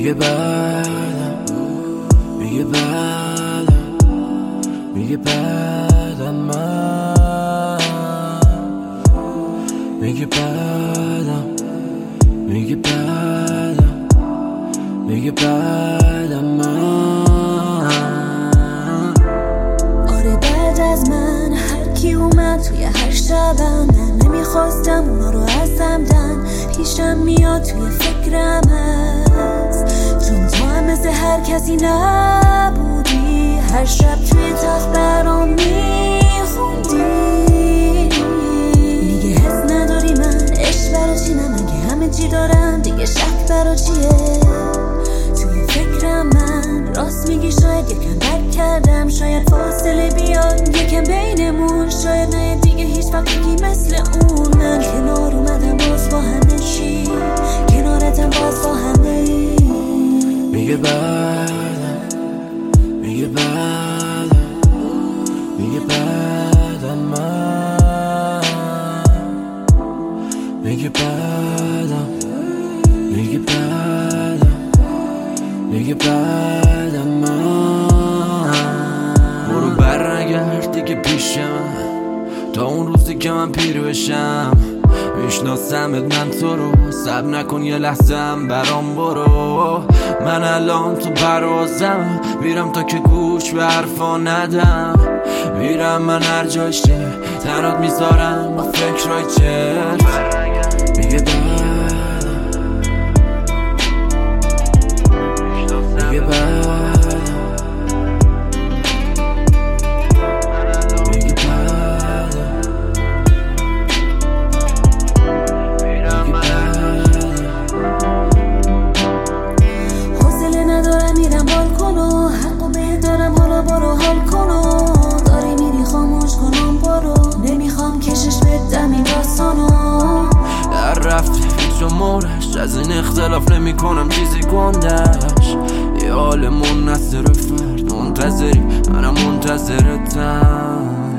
میگه بعدم، میگه بعدم، میگه بعدم من، میگه بعدم، میگه بعدم، میگه بعدم من. آره بعد از من هر کی اومد توی هر شبم، من نمیخواستم اونا رو ازم دن، پیشم میاد توی فکرم هست، چون تو هم مثل هر کسی نبودی، هر شب توی تخت برام میخوندی. میگه حس نداری من عشق برا چی، من اگه همه چی دارم دیگه شک برا چیه. توی فکرم من راست میگی، شاید یکم بد کردم، شاید فاصله بیاد یکم بینمون، شاید نه دیگه هیچ وقت یکی مثل اون. من کنار اومدم باز با همه چی، کنارتم باز با همه. میگه بعدم، میگه بعدم، میگه بعدم من، میگه بعدم، میگه بعدم، میگه بعدم من. برو برنگرد دیگه پیش من، تا اون روزی که من پیر بشم، میشناسمت من تو رو، صبر نکن یه لحظه هم برام برو. من الان تو پروازم، میرم تا که گوش به حرفا ندم، میرم من هر جاشه تنات میذارم با فکرهای چرت. میگه بعدم، میگه بعدم، میگه بعدم، حوصله ندارم میرم بالکنو، حقو بهت دارم حالا برو حال کنو، داری میری خاموش کنم برو، نمیخوام کشش بدم این داستانو. در رفت هیچ امورش، از این اختلاف نمی کنم چیزی گندش، یه حال منحصر فرد، منتظری منم منتظرتم.